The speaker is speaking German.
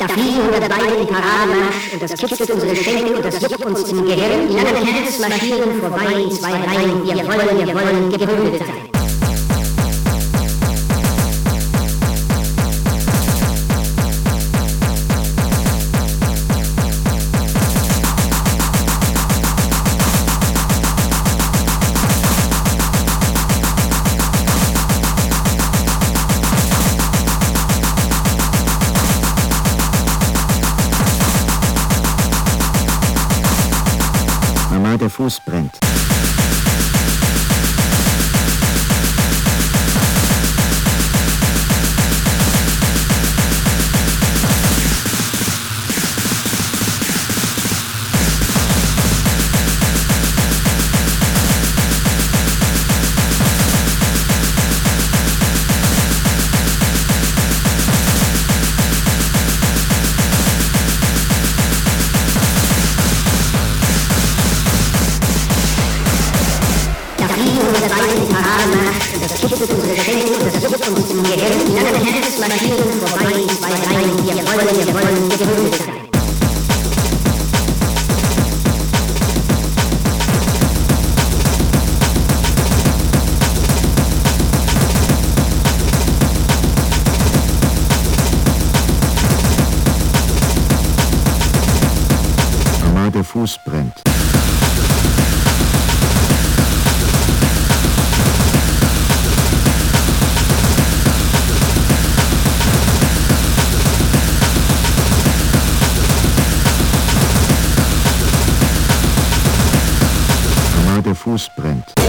Da fliegen 100 Beine im Parademarsch und das kitzelt unsere Schenkel und das juckt uns im Gehirn. In einem Herz marschieren vorbei in 2 Reihen. Wir wollen geprügelt sein. Der Fuß brennt. Das kitzelt unsere Schenkel und das juckt uns im Gehirn. In einem Herz marschieren vorbei in 2 Reihen. Wir wollen geprügelt sein. Der Fuß brennt. Der Fuß brennt.